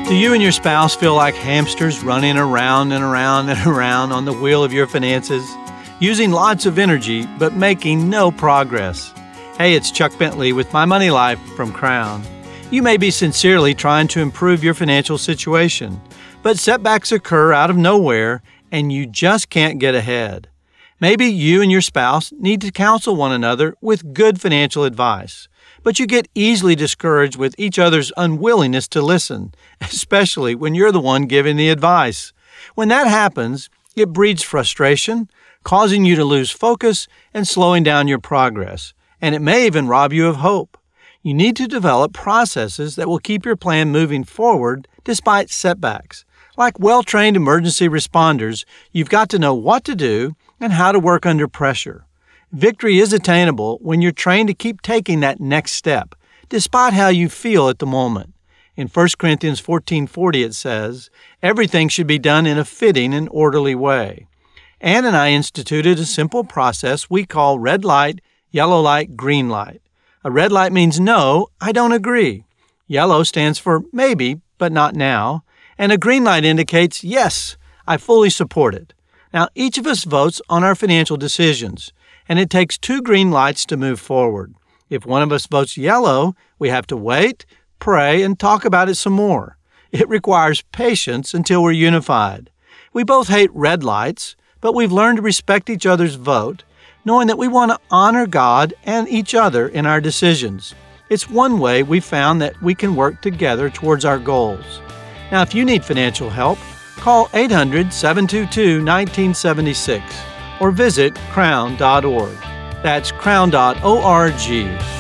Do you and your spouse feel like hamsters running around and around and around on the wheel of your finances, using lots of energy but making no progress? Hey, it's Chuck Bentley with My Money Life from Crown. You may be sincerely trying to improve your financial situation, but setbacks occur out of nowhere and you just can't get ahead. Maybe you and your spouse need to counsel one another with good financial advice, but you get easily discouraged with each other's unwillingness to listen, especially when you're the one giving the advice. When that happens, it breeds frustration, causing you to lose focus and slowing down your progress, and it may even rob you of hope. You need to develop processes that will keep your plan moving forward despite setbacks. Like well-trained emergency responders, you've got to know what to do and how to work under pressure. Victory is attainable when you're trained to keep taking that next step, despite how you feel at the moment. In 1 Corinthians 14:40 it says, "Everything should be done in a fitting and orderly way." Ann and I instituted a simple process we call red light, yellow light, green light. A red light means no, I don't agree. Yellow stands for maybe, but not now. And a green light indicates yes, I fully support it. Now, each of us votes on our financial decisions, and it takes 2 green lights to move forward. If one of us votes yellow, we have to wait, pray, and talk about it some more. It requires patience until we're unified. We both hate red lights, but we've learned to respect each other's vote, knowing that we want to honor God and each other in our decisions. It's one way we've found that we can work together towards our goals. Now, if you need financial help, call 800-722-1976 or visit crown.org. That's crown.org.